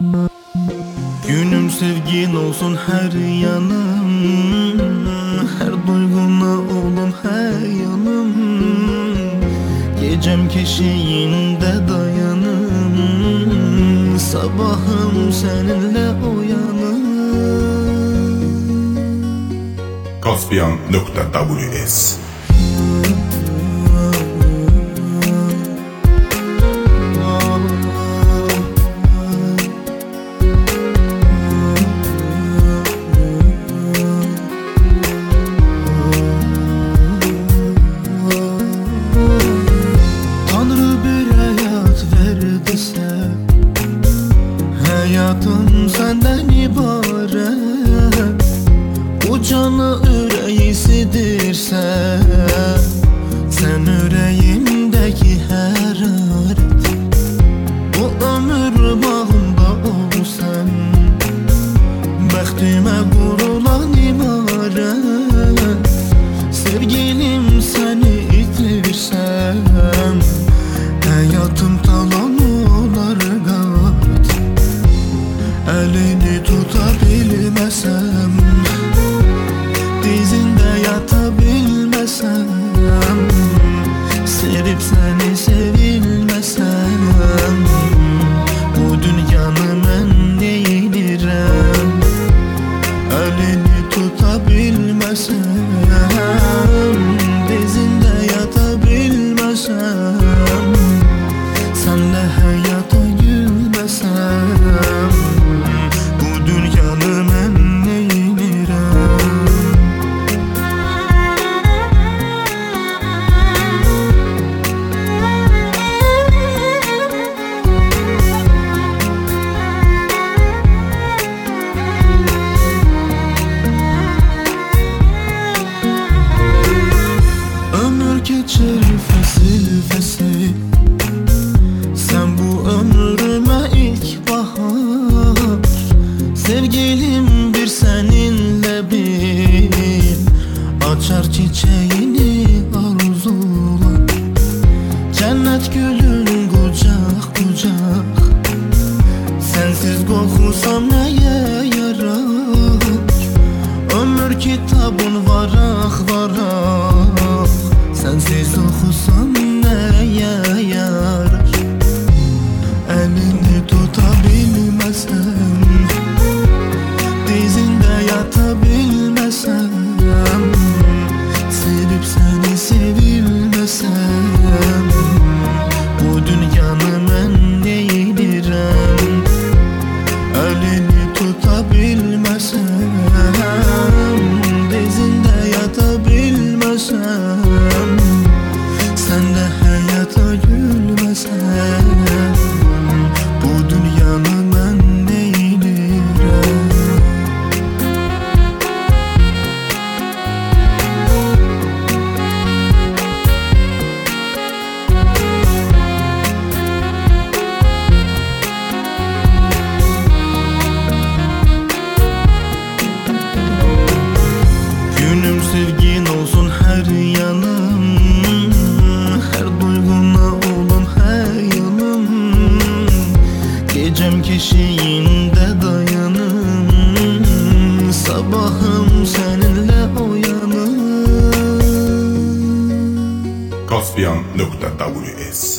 Günüm sevgin olsun her yanım, her duyguna olun her yanım. Gecem keşiğinde dayanım, sabahım seninle uyanım. Caspian.ws Hayatım senden ibaret, bu canı yüreğisidirse, sen yüreğimdeki hararet. Bu ömür bağında olsan, bəxtimə qurulan imarət. Sevgilim səni itirsəm, hayatım talan olar qat. Elini tutabilmesem, dizinde yatabilmesem, sevip seni sevilmesem, bu dünyanı ben neydirem? Elini tutabilmesem, dizinde yatabilmesem, senle hayata gülmesem, bu dünyanı ben neydirem? Ömür geçer fesil fesil, sen bu ömrüme ilk bahar. Sevgilim bir seninle bir, açar çiçeğini arzular. Cennet gülün kucak kucak, sensiz korkusam neye yarar? Ömür kitabın varak varak, sensiz okusam neye yarar? Elini tutabilmesem, dizinde yatabilmesem, sevip seni sevilmesem, bu dünyanı ben neydirem? Elini tutabilmesem, dizinde yatabilmesem, sen de hayata gülmesem, bu dünyanı ben neydirem? Günüm sevgin olsun her yanım, her duyguna olun her yanım. Gecem keşiğinde dayanım, sabahım seninle uyanım. Caspian.ws